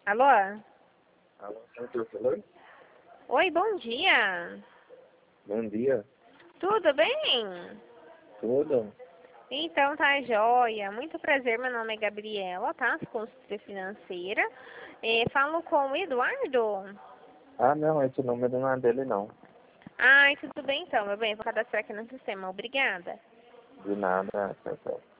Alô? Alô, senhor falou? Oi, bom dia. Bom dia. Tudo bem? Tudo? Então tá joia. Muito prazer, meu nome é Gabriela, tá? Consultora financeira. Falo com o Eduardo? Ah, não, esse número não é dele, não. Ai, tudo bem então, meu bem. Vou cadastrar aqui no sistema. Obrigada. De nada, tchau, tchau.